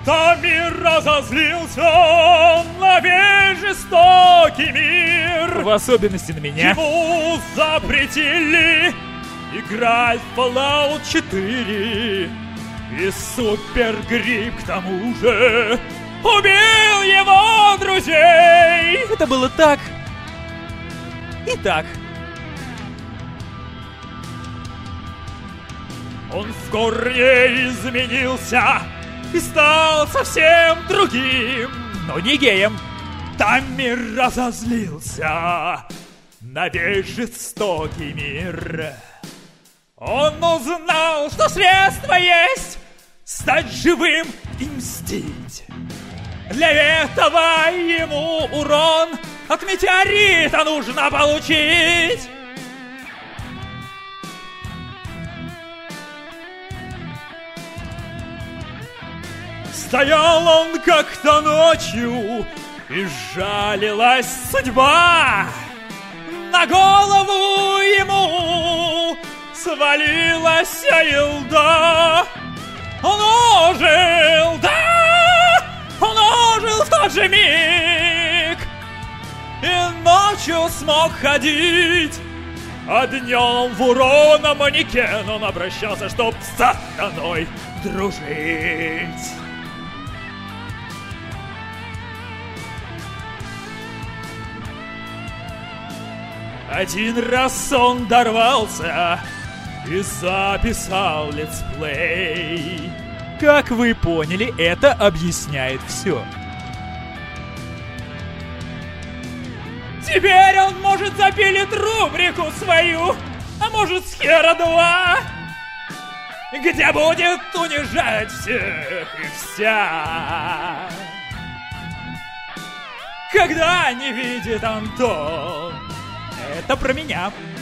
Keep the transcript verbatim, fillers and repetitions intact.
Тамир разозлился на весь жестокий мир. В особенности на меня. Ему запретили играть в Fallout четыре. И Супергрипп к тому же убил его друзей. Это было так и так. Он в корне изменился и стал совсем другим, но не геем. Тамир разозлился на весь жестокий мир. Он узнал, что средство есть стать живым и мстить. Для этого ему урон от метеорита нужно получить. Стоял он как-то ночью, и жалилась судьба. На голову ему свалилась елда. Он ожил, да, он ожил в тот же миг. И ночью смог ходить, а днем в урона манекен он обращался, чтоб с сатаной дружить. Один раз он дорвался и записал летсплей. Как вы поняли, это объясняет все. Теперь он может запилить рубрику свою, а может с хера два, где будет унижать всех и вся. Когда не видит Антон, это про меня.